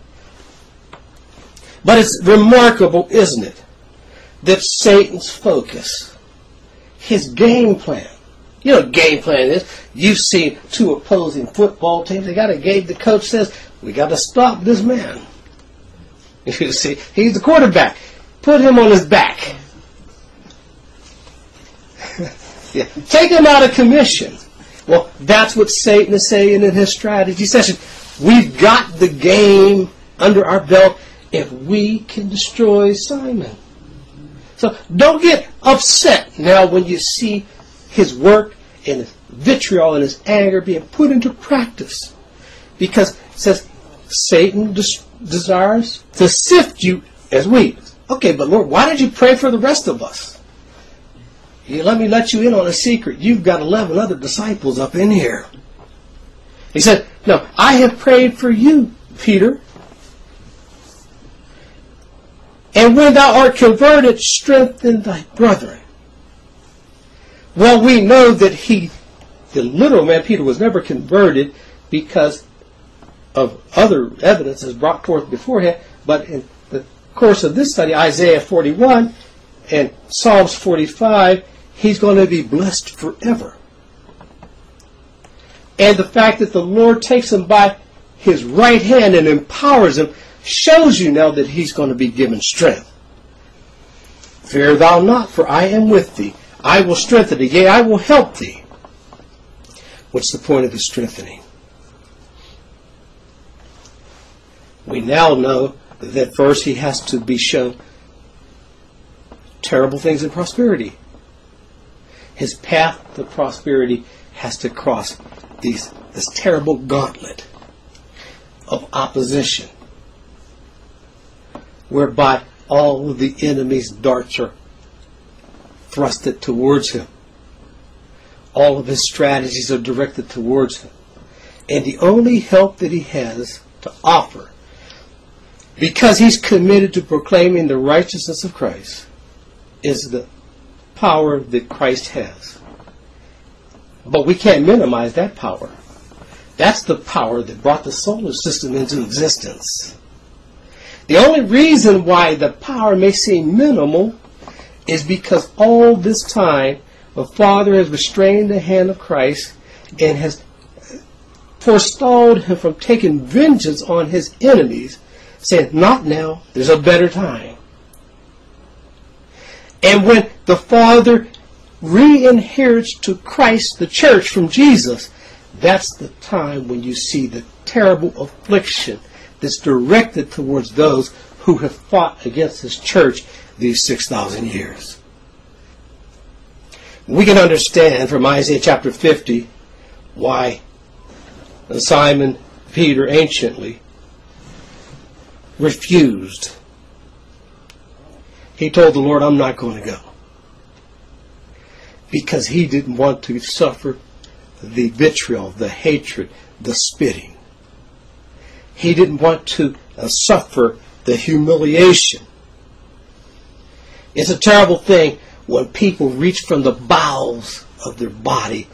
But it's remarkable, isn't it, that Satan's focus, his game plan. You know what game plan is? You've seen two opposing football teams. They got a game. The coach says, we got to stop this man. You see, he's the quarterback. Put him on his back. Yeah. Take him out of commission. Well, that's what Satan is saying in his strategy session. We've got the game under our belt if we can destroy Simon. So don't get upset now when you see his work and his vitriol and his anger being put into practice. Because it says Satan desires to sift you as wheat. Okay, but Lord, why did you pray for the rest of us? Let me let you in on a secret. You've got 11 other disciples up in here. He said, no, I have prayed for you, Peter. And when thou art converted, strengthen thy brethren. Well, we know that the literal man Peter was never converted because of other evidence as brought forth beforehand. But in the course of this study, Isaiah 41 and Psalms 45, he's going to be blessed forever. And the fact that the Lord takes him by his right hand and empowers him shows you now that he's going to be given strength. "Fear thou not, for I am with thee. I will strengthen thee, yea, I will help thee." What's the point of his strengthening? We now know that first he has to be shown terrible things in prosperity. His path to prosperity has to cross this terrible gauntlet of opposition, whereby all of the enemy's darts are thrusted towards him. All of his strategies are directed towards him. And the only help that he has to offer, because he's committed to proclaiming the righteousness of Christ, is the power that Christ has. But we can't minimize that power. That's the power that brought the solar system into existence. The only reason why the power may seem minimal is because all this time the Father has restrained the hand of Christ and has forestalled him from taking vengeance on his enemies, saying, not now, there's a better time. And when the Father re-inherits to Christ the church from Jesus, that's the time when you see the terrible affliction that's directed towards those who have fought against his church these 6,000 years. We can understand from Isaiah chapter 50 why Simon Peter anciently refused. He told the Lord, I'm not going to go. Because he didn't want to suffer the vitriol, the hatred, the spitting. He didn't want to suffer the humiliation. It's a terrible thing when people reach from the bowels of their body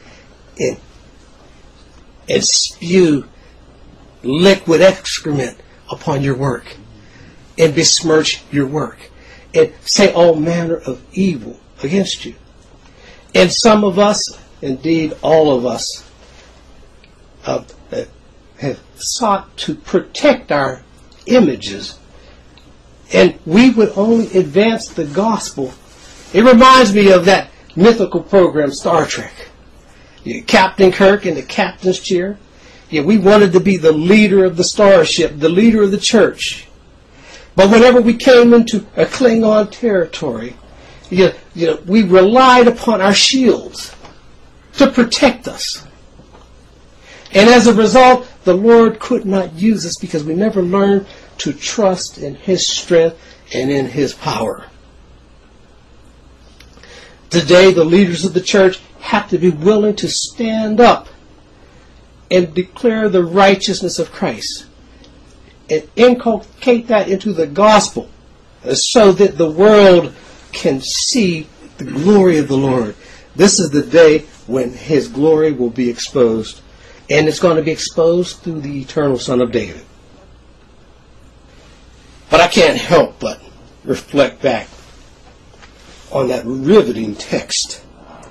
and spew liquid excrement upon your work and besmirch your work and say all manner of evil against you. And some of us, indeed all of us, have sought to protect our images, and we would only advance the gospel. It reminds me of that mythical program, Star Trek. Captain Kirk in the captain's chair. We wanted to be the leader of the starship, the leader of the church. But whenever we came into a Klingon territory, we relied upon our shields to protect us. And as a result, the Lord could not use us because we never learned to trust in his strength and in his power. Today, the leaders of the church have to be willing to stand up and declare the righteousness of Christ and inculcate that into the gospel so that the world can see the glory of the Lord. This is the day when his glory will be exposed, and it's going to be exposed through the eternal Son of David. But I can't help but reflect back on that riveting text.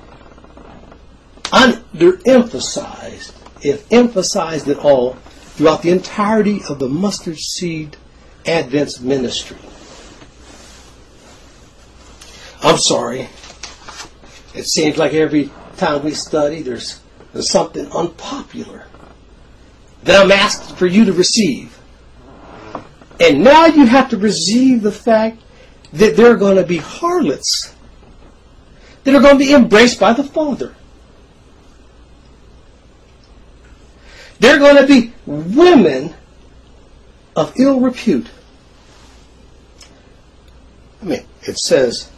Underemphasized, if emphasized at all, throughout the entirety of the Mustard Seed Advent's ministry. I'm sorry. It seems like every time we study, there's something unpopular that I'm asking for you to receive. And now you have to receive the fact that there are going to be harlots that are going to be embraced by the Father. There are going to be women of ill repute. It says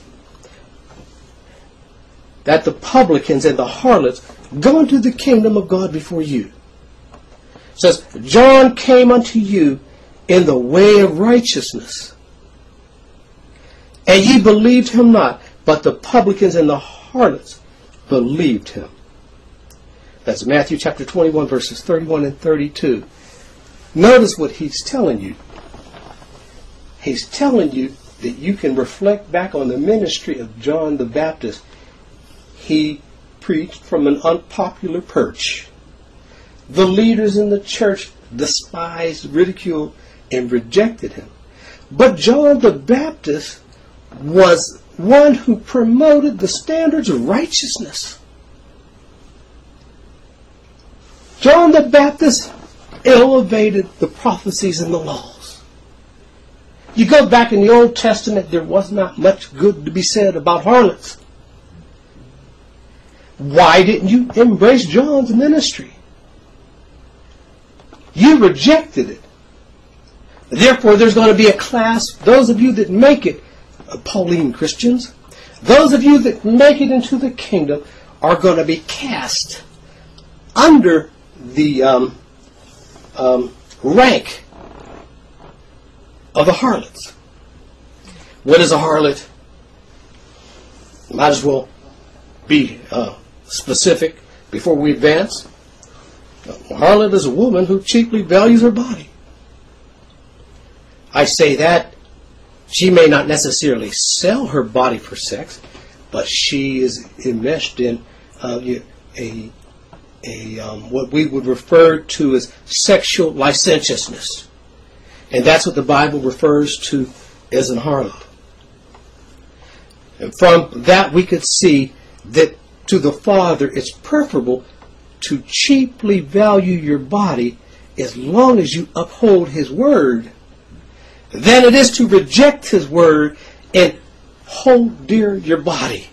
that the publicans and the harlots go into the kingdom of God before you. It says, John came unto you in the way of righteousness, and ye believed him not, but the publicans and the harlots believed him. That's Matthew chapter 21, verses 31 and 32. Notice what he's telling you. He's telling you that you can reflect back on the ministry of John the Baptist. He preached from an unpopular perch. The leaders in the church despised, ridiculed, and rejected him. But John the Baptist was one who promoted the standards of righteousness. John the Baptist elevated the prophecies and the laws. You go back in the Old Testament, there was not much good to be said about harlots. Why didn't you embrace John's ministry? You rejected it. Therefore, there's going to be a class, those of you that make it, Pauline Christians, those of you that make it into the kingdom are going to be cast under the rank of the harlots. What is a harlot? Might as well be specific before we advance. A harlot is a woman who cheaply values her body. I say that she may not necessarily sell her body for sex, but she is enmeshed in what we would refer to as sexual licentiousness. And that's what the Bible refers to as an harlot. And from that we could see that to the Father it's preferable to cheaply value your body as long as you uphold His Word than it is to reject His Word and hold dear your body.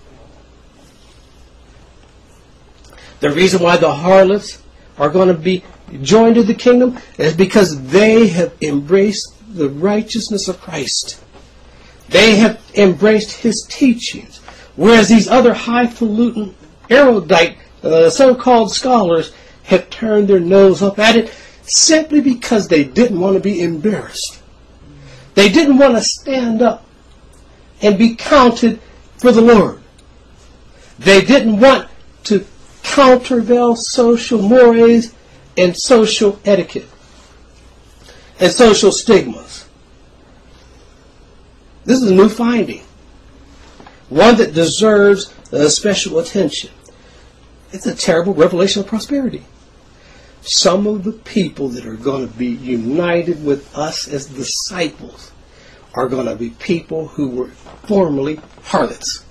The reason why the harlots are going to be joined to the kingdom is because they have embraced the righteousness of Christ. They have embraced His teachings. Whereas these other highfalutin, erudite, so-called scholars have turned their nose up at it simply because they didn't want to be embarrassed. They didn't want to stand up and be counted for the Lord. They didn't want to countervail social mores and social etiquette and social stigmas. This is a new finding, one that deserves special attention. It's a terrible revelation of prosperity. Some of the people that are going to be united with us as disciples are going to be people who were formerly harlots.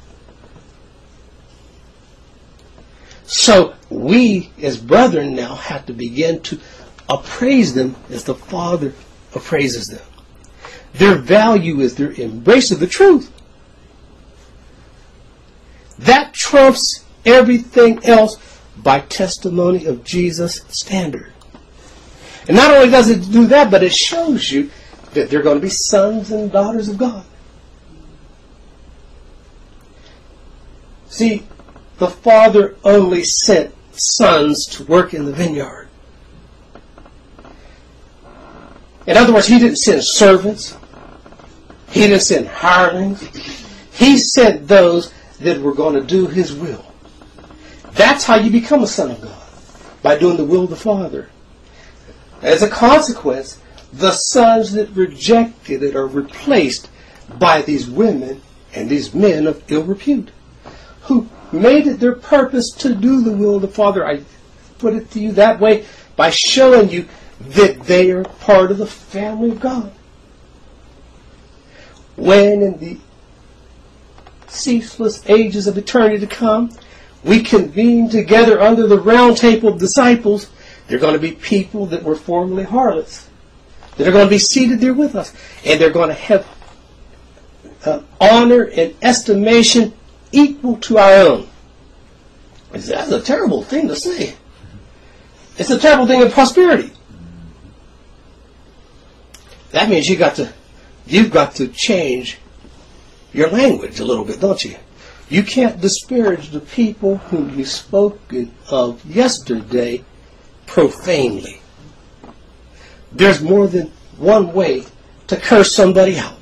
So we as brethren now have to begin to appraise them as the Father appraises them. Their value is their embrace of the truth. That trumps everything else by testimony of Jesus' standard. And not only does it do that, but it shows you that they're going to be sons and daughters of God. See, the Father only sent sons to work in the vineyard. In other words, He didn't send servants. He didn't send hirelings. He sent those that were going to do His will. That's how you become a son of God, by doing the will of the Father. As a consequence, the sons that rejected it are replaced by these women and these men of ill repute, who made it their purpose to do the will of the Father. I put it to you that way by showing you that they are part of the family of God. When in the ceaseless ages of eternity to come, we convene together under the round table of disciples, there are going to be people that were formerly harlots that are going to be seated there with us. And they're going to have honor and estimation equal to our own. That's a terrible thing to say. It's a terrible thing of prosperity. That means you've got to change your language a little bit, don't you? You can't disparage the people whom you spoke of yesterday profanely. There's more than one way to curse somebody out.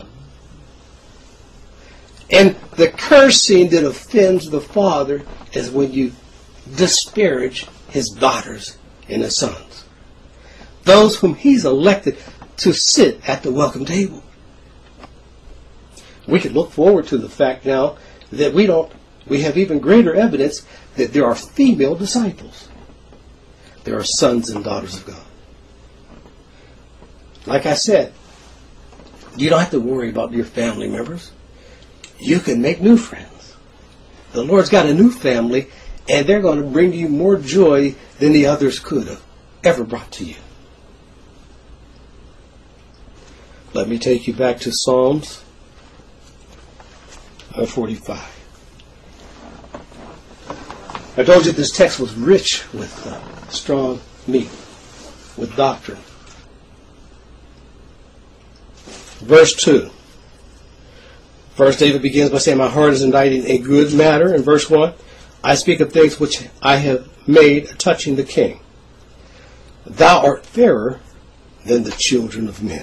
And the cursing that offends the Father is when you disparage His daughters and His sons. Those whom He's elected to sit at the welcome table. We can look forward to the fact now that we have even greater evidence that there are female disciples. There are sons and daughters of God. Like I said, you don't have to worry about your family members. You can make new friends. The Lord's got a new family, and they're going to bring you more joy than the others could have ever brought to you. Let me take you back to Psalms 45. I told you this text was rich with strong meat, with doctrine. Verse 2. First, David begins by saying, my heart is inditing a good matter. In verse 1, I speak of things which I have made touching the king. Thou art fairer than the children of men.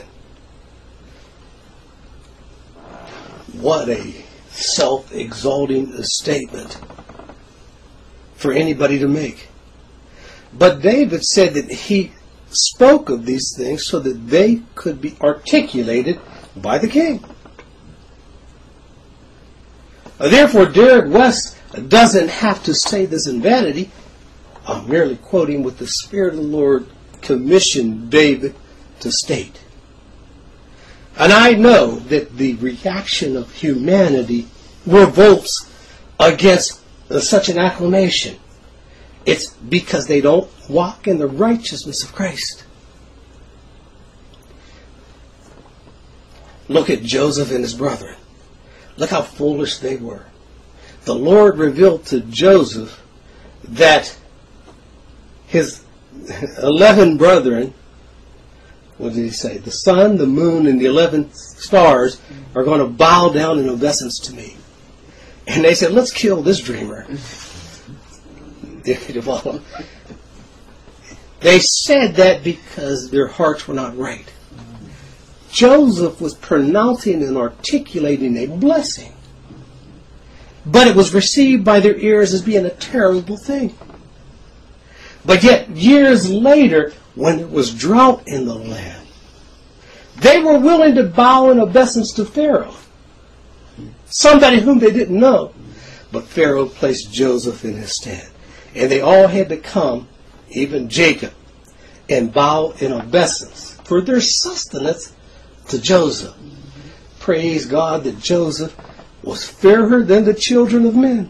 What a self-exalting statement for anybody to make. But David said that he spoke of these things so that they could be articulated by the king. Therefore, Derek West doesn't have to say this in vanity. I'm merely quoting what the Spirit of the Lord commissioned David to state. And I know that the reaction of humanity revolts against such an acclamation. It's because they don't walk in the righteousness of Christ. Look at Joseph and his brethren. Look how foolish they were. The Lord revealed to Joseph that his 11 brethren, what did he say? The sun, the moon, and the 11 stars are going to bow down in obeisance to me. And they said, let's kill this dreamer. They said that because their hearts were not right. Joseph was pronouncing and articulating a blessing. But it was received by their ears as being a terrible thing. But yet, years later, when it was drought in the land, they were willing to bow in obeisance to Pharaoh, somebody whom they didn't know. But Pharaoh placed Joseph in his stead. And they all had to come, even Jacob, and bow in obeisance for their sustenance to Joseph. Praise God that Joseph was fairer than the children of men.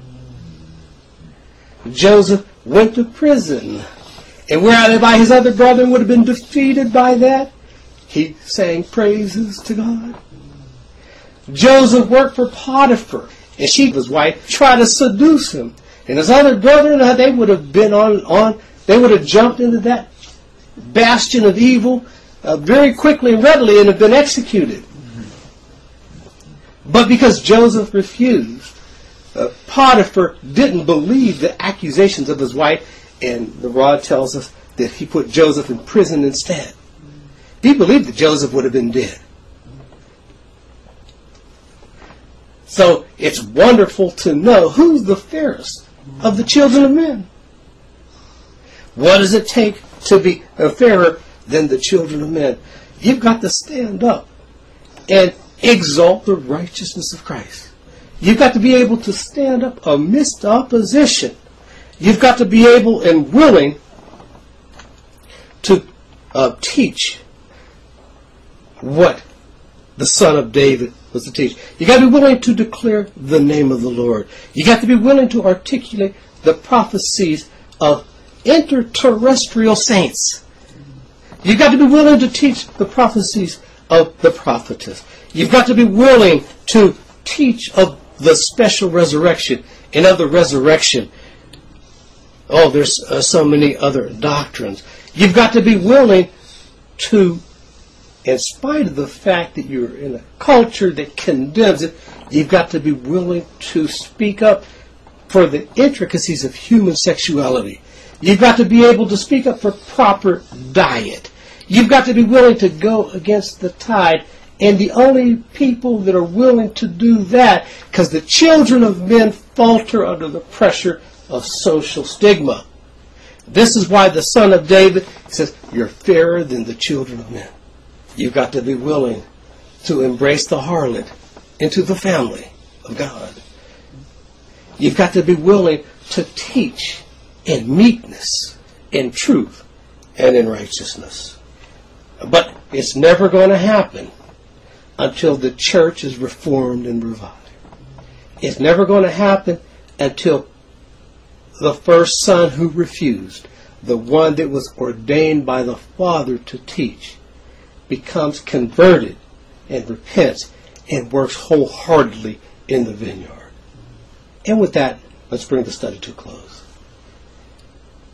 Joseph went to prison. And whereby his other brethren would have been defeated by that, he sang praises to God. Joseph worked for Potiphar, and she, his wife, tried to seduce him. And his other brethren, they would have been they would have jumped into that bastion of evil very quickly and readily and have been executed. But because Joseph refused, Potiphar didn't believe the accusations of his wife, and the rod tells us that he put Joseph in prison instead. He believed that Joseph would have been dead. So it's wonderful to know who's the fairest of the children of men. What does it take to be fairer than the children of men? You've got to stand up and exalt the righteousness of Christ. You've got to be able to stand up amidst opposition. You've got to be able and willing to teach what the Son of David was to teach. You've got to be willing to declare the name of the Lord. You've got to be willing to articulate the prophecies of interterrestrial saints. You've got to be willing to teach the prophecies of the prophetess. You've got to be willing to teach of the special resurrection and of the resurrection. Oh, there's so many other doctrines. You've got to be willing to, in spite of the fact that you're in a culture that condemns it, you've got to be willing to speak up for the intricacies of human sexuality. You've got to be able to speak up for proper diet. You've got to be willing to go against the tide. And the only people that are willing to do that, because the children of men falter under the pressure of social stigma. This is why the Son of David says, you're fairer than the children of men. You've got to be willing to embrace the harlot into the family of God. You've got to be willing to teach in meekness, in truth, and in righteousness. But it's never going to happen until the church is reformed and revived. It's never going to happen until the first son who refused, the one that was ordained by the Father to teach, becomes converted and repents and works wholeheartedly in the vineyard. And with that, let's bring the study to a close.